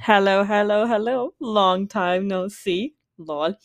Hello, hello, hello. Long time no see. Lol.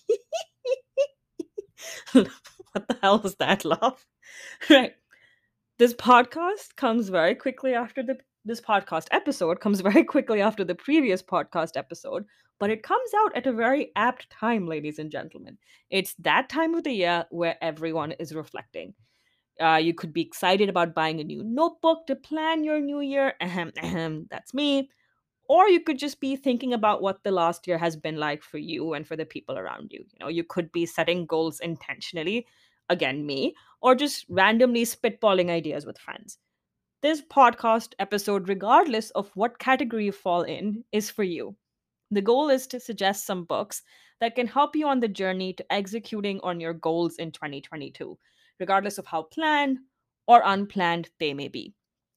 What the hell was that laugh? Right. This podcast comes very quickly after this podcast episode comes very quickly after the previous podcast episode, but it comes out at a very apt time, ladies and gentlemen. It's that time of the year where everyone is reflecting. You could be excited about buying a new notebook to plan your new year. Ahem, ahem, that's me. Or you could just be thinking about what the last year has been like for you and for the people around you. You could be setting goals intentionally, again, me, or just randomly spitballing ideas with friends. This podcast episode, regardless of what category you fall in, is for you. The goal is to suggest some books that can help you on the journey to executing on your goals in 2022, regardless of how planned or unplanned they may be.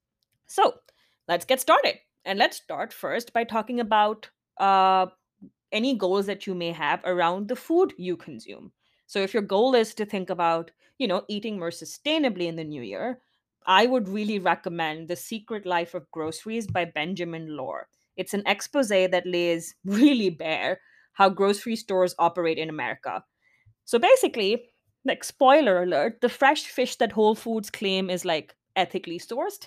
So let's get started. And let's start first by talking about uh, any goals that you may have around the food you consume. So if your goal is to think about, eating more sustainably in the new year, I would really recommend The Secret Life of Groceries by Benjamin Lohr. It's an expose that lays really bare how grocery stores operate in America. So basically, like spoiler alert, the fresh fish that Whole Foods claim is like ethically sourced.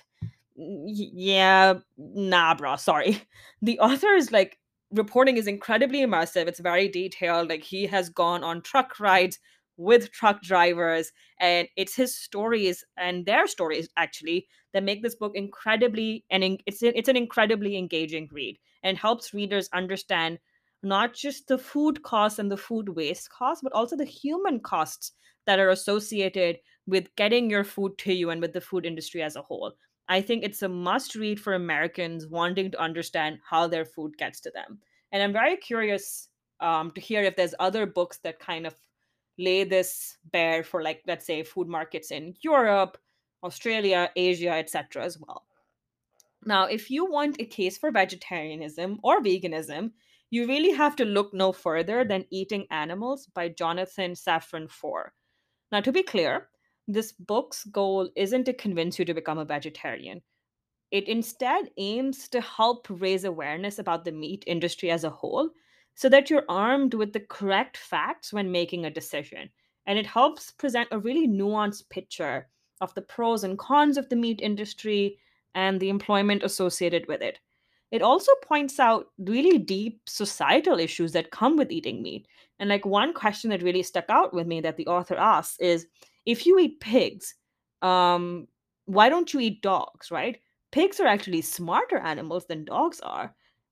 Yeah, nah, bro, sorry. The author is like reporting is incredibly immersive. It's very detailed. Like he has gone on truck rides with truck drivers, and it's his stories and their stories actually that make this book incredibly it's an incredibly engaging read and helps readers understand not just the food costs and the food waste costs, but also the human costs that are associated with getting your food to you and with the food industry as a whole. I think it's a must read for Americans wanting to understand how their food gets to them. And I'm very curious to hear if there's other books that kind of lay this bare for, like, let's say, food markets in Europe, Australia, Asia, etc. as well. Now, if you want a case for vegetarianism or veganism, you really have to look no further than Eating Animals by Jonathan Safran Foer. Now, to be clear, this book's goal isn't to convince you to become a vegetarian. It instead aims to help raise awareness about the meat industry as a whole so that you're armed with the correct facts when making a decision. And it helps present a really nuanced picture of the pros and cons of the meat industry and the employment associated with it. It also points out really deep societal issues that come with eating meat. And like one question that really stuck out with me that the author asks is, if you eat pigs, um, why don't you eat dogs, right? Pigs are actually smarter animals than dogs are.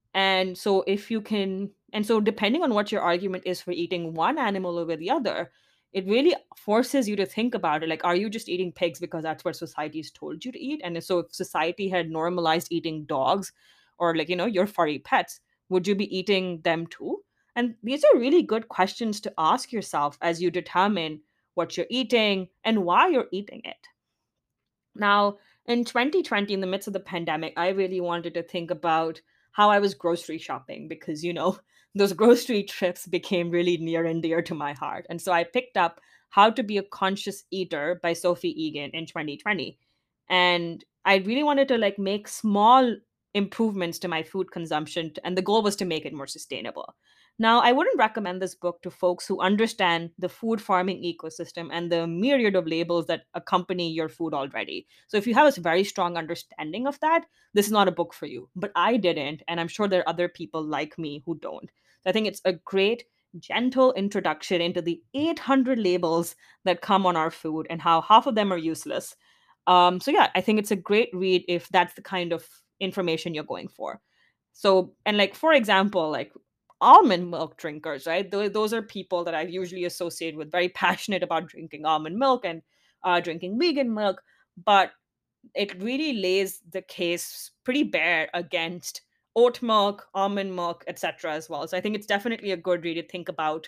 And so depending on what your argument is for eating one animal over the other, it really forces you to think about it. Like, are you just eating pigs because that's what society's told you to eat? And so if society had normalized eating dogs or, like, your furry pets, would you be eating them too? And these are really good questions to ask yourself as you determine what you're eating and why you're eating it. Now, in 2020, in the midst of the pandemic, I really wanted to think about how I was grocery shopping because, those grocery trips became really near and dear to my heart. And so I picked up How to Be a Conscious Eater by Sophie Egan in 2020. And I really wanted to like make small improvements to my food consumption, and the goal was to make it more sustainable. Now, I wouldn't recommend this book to folks who understand the food farming ecosystem and the myriad of labels that accompany your food already. So, if you have a very strong understanding of that, this is not a book for you. But I didn't, and I'm sure there are other people like me who don't. So I think it's a great, gentle introduction into the 800 labels that come on our food and how half of them are useless. So, yeah, I think it's a great read if that's the kind of information you're going for. So, and like, for example, like almond milk drinkers, right? Those are people that I usually associate with very passionate about drinking almond milk and drinking vegan milk. But it really lays the case pretty bare against oat milk, almond milk, etc. as well. So I think it's definitely a good read to think about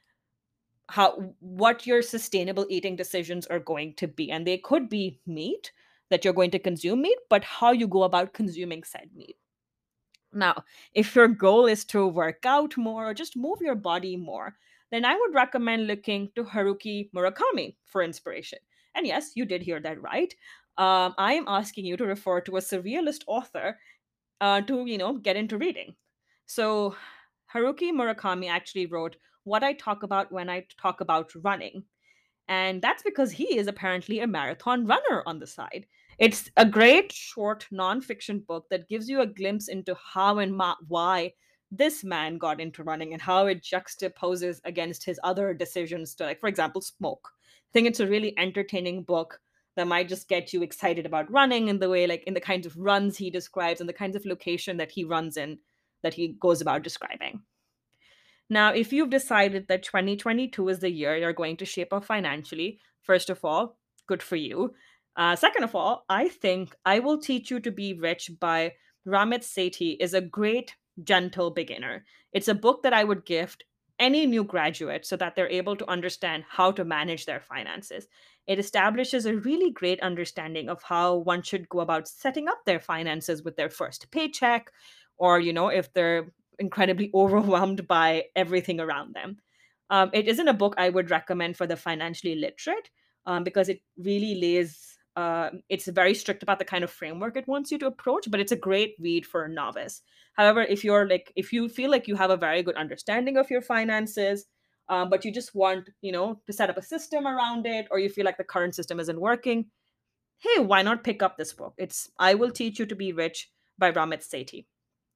how what your sustainable eating decisions are going to be. And they could be meat, that you're going to consume meat, but how you go about consuming said meat. Now, if your goal is to work out more or just move your body more, then I would recommend looking to Haruki Murakami for inspiration. And yes, you did hear that right. I am asking you to refer to a surrealist author to get into reading. So Haruki Murakami actually wrote What I Talk About When I Talk About Running. And that's because he is apparently a marathon runner on the side. It's a great short nonfiction book that gives you a glimpse into how and why this man got into running and how it juxtaposes against his other decisions to, like, for example, smoke. I think it's a really entertaining book that might just get you excited about running in the way, like, in the kinds of runs he describes and the kinds of location that he runs in that he goes about describing. Now, if you've decided that 2022 is the year you're going to shape up financially, first of all, good for you. Second of all, I think I Will Teach You to Be Rich by Ramit Sethi is a great, gentle beginner. It's a book that I would gift any new graduate so that they're able to understand how to manage their finances. It establishes a really great understanding of how one should go about setting up their finances with their first paycheck, or, if they're incredibly overwhelmed by everything around them. It isn't a book I would recommend for the financially literate, because it really lays, it's very strict about the kind of framework it wants you to approach, but it's a great read for a novice. However, if you feel like you have a very good understanding of your finances, but you just want, to set up a system around it, or you feel like the current system isn't working, hey, why not pick up this book? It's I Will Teach You to Be Rich by Ramit Sethi.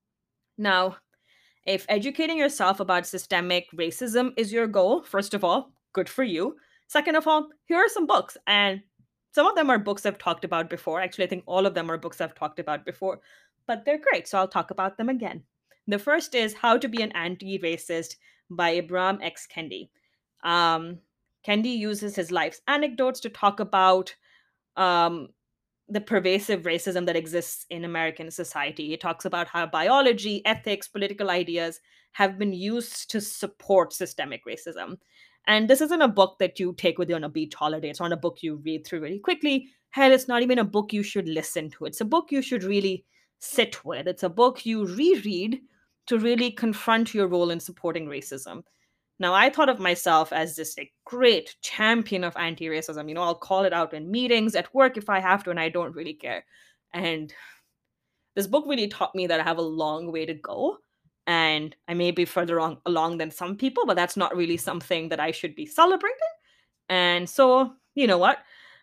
Now, if educating yourself about systemic racism is your goal, first of all, good for you. Second of all, here are some books. And some of them are books I've talked about before. Actually, I think all of them are books I've talked about before, but they're great. So I'll talk about them again. The first is How to Be an Anti Racist by Ibram X. Kendi. Um, Kendi uses his life's anecdotes to talk about um, the pervasive racism that exists in American society. It talks about how biology, ethics, political ideas have been used to support systemic racism. And this isn't a book that you take with you on a beach holiday. It's not a book you read through really quickly. Hell, it's not even a book you should listen to. It's a book you should really sit with. It's a book you reread to really confront your role in supporting racism. Now, I thought of myself as this like great champion of anti-racism. I'll call it out in meetings, at work if I have to, and I don't really care. And this book really taught me that I have a long way to go. And I may be further along than some people, but that's not really something that I should be celebrating. And so, you know what?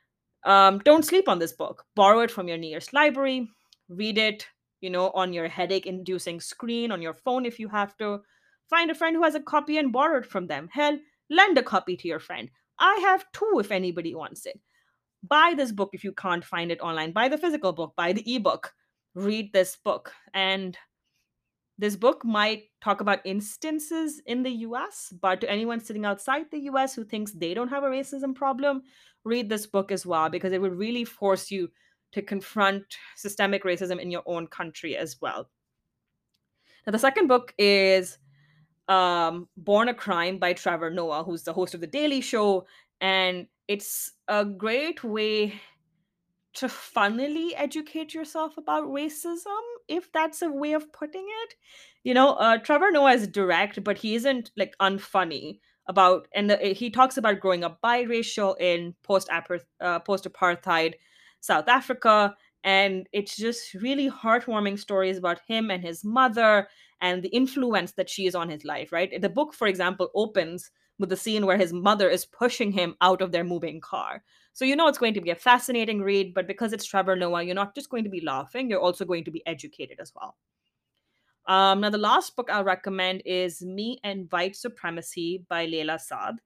Don't sleep on this book. Borrow it from your nearest library. Read it, on your headache inducing screen on your phone if you have to. Find a friend who has a copy and borrow it from them. Hell, lend a copy to your friend. I have two if anybody wants it. Buy this book if you can't find it online. Buy the physical book, buy the ebook. Read this book. And this book might talk about instances in the US, but to anyone sitting outside the US who thinks they don't have a racism problem, read this book as well, because it would really force you to confront systemic racism in your own country as well. Now, the second book is Born a Crime by Trevor Noah, who's the host of The Daily Show. And it's a great way to funnily educate yourself about racism, if that's a way of putting it. Trevor Noah is direct, but he isn't like unfunny about, and he talks about growing up biracial in post apartheid South Africa. And it's just really heartwarming stories about him and his mother and the influence that she is on his life, right? The book, for example, opens with the scene where his mother is pushing him out of their moving car. So it's going to be a fascinating read, but because it's Trevor Noah, you're not just going to be laughing, you're also going to be educated as well. Now, the last book I'll recommend is Me and White Supremacy by Leila Saad.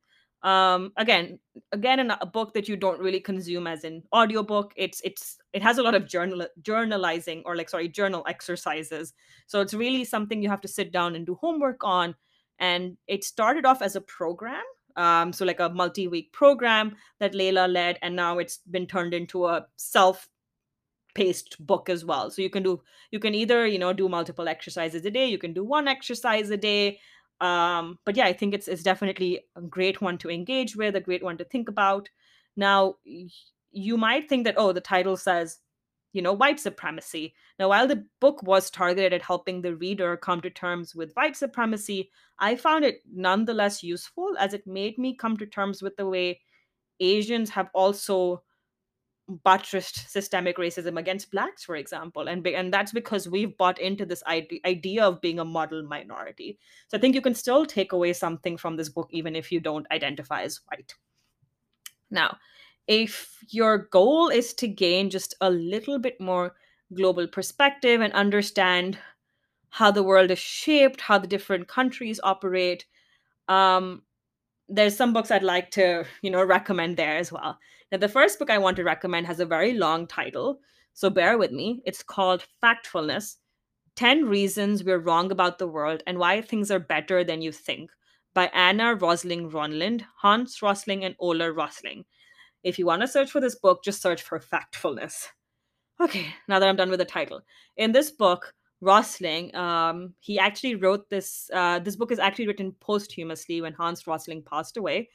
Again, a book that you don't really consume as an audiobook. It has a lot of journalizing, or journal exercises. So it's really something you have to sit down and do homework on. And it started off as a program, so like a multi-week program that Layla led, and now it's been turned into a self-paced book as well. So you can either do multiple exercises a day, you can do one exercise a day. But yeah, I think it's definitely a great one to engage with, a great one to think about. Now, you might think that, oh, the title says white supremacy. Now, while the book was targeted at helping the reader come to terms with white supremacy, I found it nonetheless useful, as it made me come to terms with the way Asians have also buttressed systemic racism against blacks, for example, and that's because we've bought into this idea of being a model minority. So I think you can still take away something from this book even if you don't identify as white. Now, if your goal is to gain just a little bit more global perspective and understand how the world is shaped, how the different countries operate, um, there's some books I'd like to, recommend there as well. Now, the first book I want to recommend has a very long title, so bear with me. It's called Factfulness: 10 Reasons We're Wrong About the World and Why Things Are Better Than You Think, by Anna Rosling Ronland, Hans Rosling, and Ola Rosling. If you want to search for this book, just search for Factfulness. Okay, now that I'm done with the title. In this book, Rosling, he actually wrote this. This book is actually written posthumously when Hans Rosling passed away.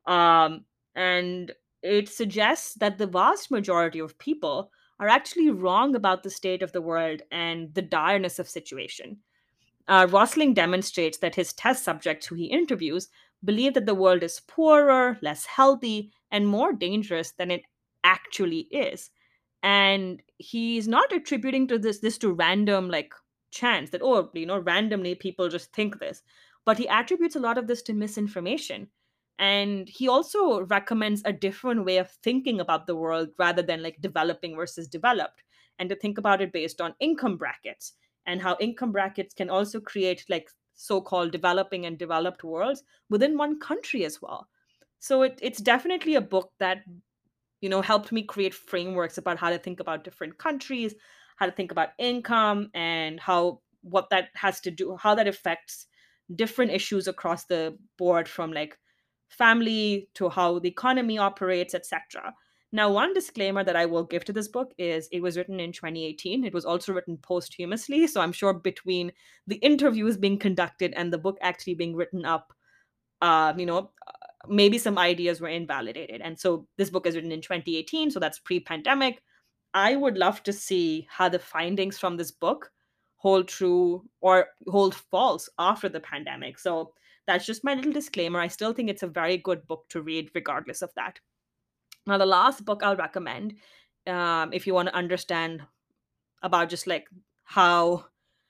And it suggests that the vast majority of people are actually wrong about the state of the world and the direness of situation. Rosling demonstrates that his test subjects who he interviews believe that the world is poorer, less healthy, and more dangerous than it actually is. And he's not attributing to this to random like chance that, oh, randomly people just think this, but he attributes a lot of this to misinformation. And he also recommends a different way of thinking about the world rather than like developing versus developed, and to think about it based on income brackets, and how income brackets can also create like so-called developing and developed worlds within one country as well. So it's definitely a book that helped me create frameworks about how to think about different countries, how to think about income, and how that affects different issues across the board, from like family to how the economy operates, etc. Now, one disclaimer that I will give to this book is it was written in 2018. It was also written posthumously. So I'm sure between the interviews being conducted and the book actually being written up, uh, you know, maybe some ideas were invalidated. And so this book is written in 2018. So that's pre pandemic. I would love to see how the findings from this book hold true or hold false after the pandemic. So that's just my little disclaimer. I still think it's a very good book to read, regardless of that. Now, the last book I'll recommend, if you want to understand about just like how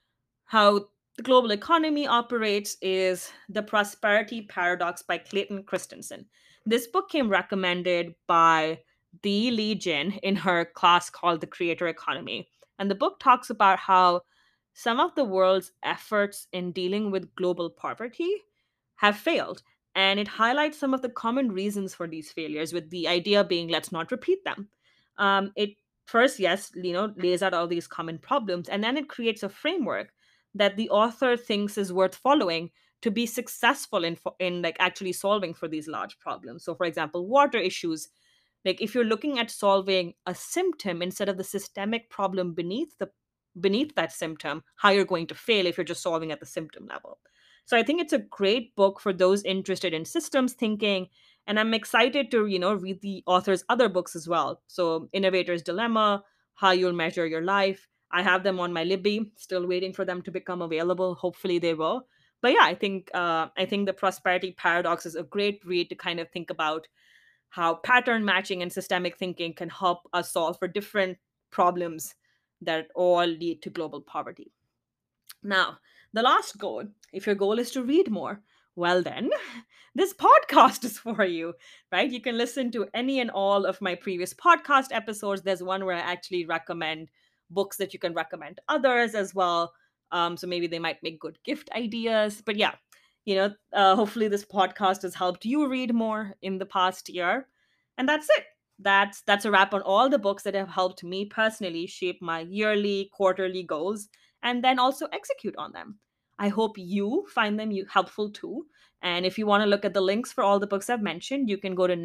how the global economy operates, is The Prosperity Paradox by Clayton Christensen. This book came recommended by Dee Lee Jin in her class called The Creator Economy. And the book talks about how some of the world's efforts in dealing with global poverty have failed. And it highlights some of the common reasons for these failures, with the idea being let's not repeat them. It first, yes, lays out all these common problems, and then it creates a framework that the author thinks is worth following to be successful in like actually solving for these large problems. So, for example, water issues. Like if you're looking at solving a symptom instead of the systemic problem beneath that symptom, how you're going to fail if you're just solving at the symptom level. So I think it's a great book for those interested in systems thinking. And I'm excited to, read the author's other books as well. So Innovator's Dilemma, How You'll Measure Your Life. I have them on my Libby, still waiting for them to become available. Hopefully they will. But yeah, I think The Prosperity Paradox is a great read to kind of think about how pattern matching and systemic thinking can help us solve for different problems that all lead to global poverty. Now, the last goal, if your goal is to read more, well, then this podcast is for you, right? You can listen to any and all of my previous podcast episodes. There's one where I actually recommend books that you can recommend to others as well. So maybe they might make good gift ideas. But yeah, hopefully this podcast has helped you read more in the past year. And that's it. That's a wrap on all the books that have helped me personally shape my yearly, quarterly goals and then also execute on them. I hope you find them helpful too. And if you want to look at the links for all the books I've mentioned, you can go to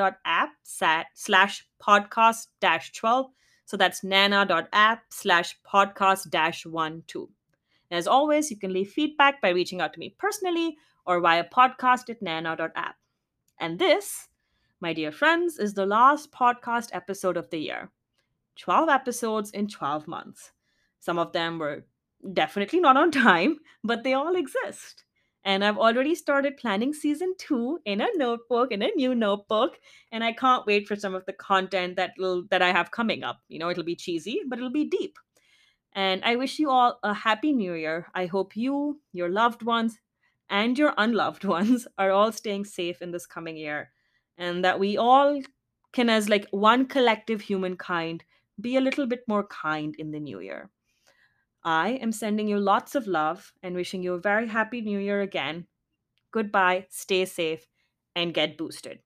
nana.app/podcast 12. So that's nana.app/podcast 12. As always, you can leave feedback by reaching out to me personally or via podcast@nana.app. And this, my dear friends, is the last podcast episode of the year. 12 episodes in 12 months. Some of them were definitely not on time, but they all exist. And I've already started planning season 2 in a notebook, in a new notebook, and I can't wait for some of the content that I have coming up. It'll be cheesy, but it'll be deep. And I wish you all a happy new year. I hope you, your loved ones, and your unloved ones are all staying safe in this coming year, and that we all can, as like one collective humankind, be a little bit more kind in the new year. I am sending you lots of love and wishing you a very happy new year again. Goodbye, stay safe, and get boosted.